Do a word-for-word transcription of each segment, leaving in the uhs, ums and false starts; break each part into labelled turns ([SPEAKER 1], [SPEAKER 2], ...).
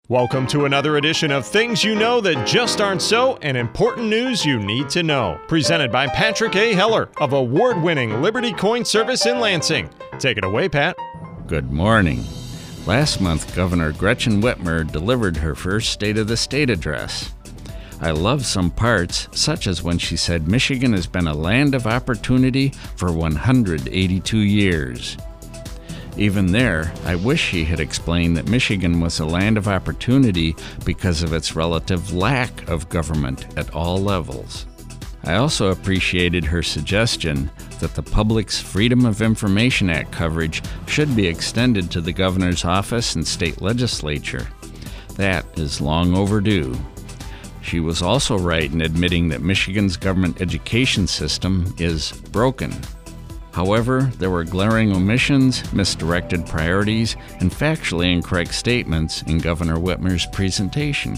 [SPEAKER 1] Welcome to another edition of Things You Know That Just Aren't So and Important News You Need to Know. Presented by Patrick A. Heller of award-winning Liberty Coin Service in Lansing. Take it away, Pat.
[SPEAKER 2] Good morning. Last month, Governor Gretchen Whitmer delivered her first State of the State address. I love some parts, such as when she said Michigan has been a land of opportunity for one hundred eighty-two years. Even there, I wish she had explained that Michigan was a land of opportunity because of its relative lack of government at all levels. I also appreciated her suggestion that the Public's Freedom of Information Act coverage should be extended to the governor's office and state legislature. That is long overdue. She was also right in admitting that Michigan's government education system is broken. However, there were glaring omissions, misdirected priorities, and factually incorrect statements in Governor Whitmer's presentation.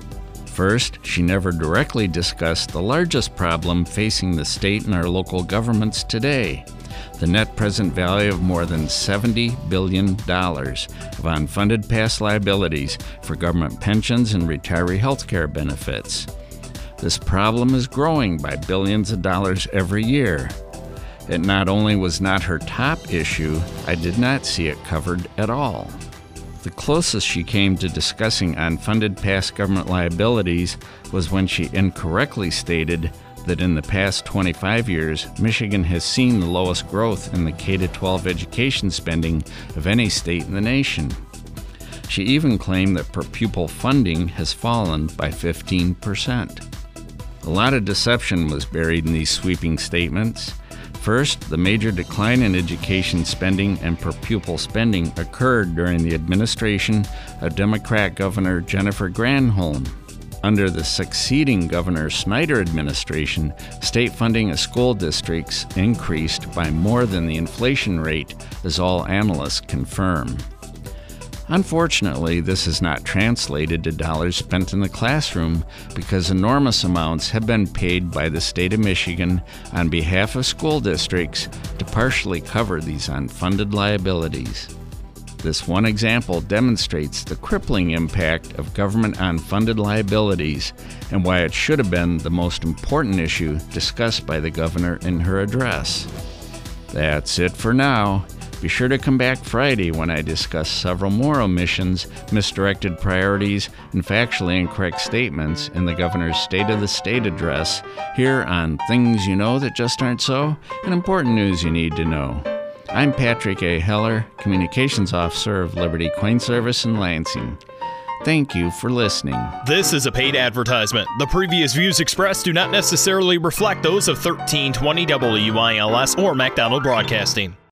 [SPEAKER 2] First, she never directly discussed the largest problem facing the state and our local governments today, the net present value of more than seventy billion dollars of unfunded past liabilities for government pensions and retiree health care benefits. This problem is growing by billions of dollars every year. It not only was not her top issue, I did not see it covered at all. The closest she came to discussing unfunded past government liabilities was when she incorrectly stated that in the past twenty-five years, Michigan has seen the lowest growth in the K through twelve education spending of any state in the nation. She even claimed that per pupil funding has fallen by fifteen percent. A lot of deception was buried in these sweeping statements. First, the major decline in education spending and per pupil spending occurred during the administration of Democrat Governor Jennifer Granholm. Under the succeeding Governor Snyder administration, state funding of school districts increased by more than the inflation rate, as all analysts confirm. Unfortunately, this is not translated to dollars spent in the classroom because enormous amounts have been paid by the state of Michigan on behalf of school districts to partially cover these unfunded liabilities. This one example demonstrates the crippling impact of government unfunded liabilities and why it should have been the most important issue discussed by the governor in her address. That's it for now. Be sure to come back Friday when I discuss several more omissions, misdirected priorities, and factually incorrect statements in the governor's State of the State address here on Things You Know That Just Aren't So and Important News You Need to Know. I'm Patrick A. Heller, Communications Officer of Liberty Coin Service in Lansing. Thank you for listening.
[SPEAKER 3] This is a paid advertisement. The previous views expressed do not necessarily reflect those of thirteen twenty W I L S or MacDonald Broadcasting.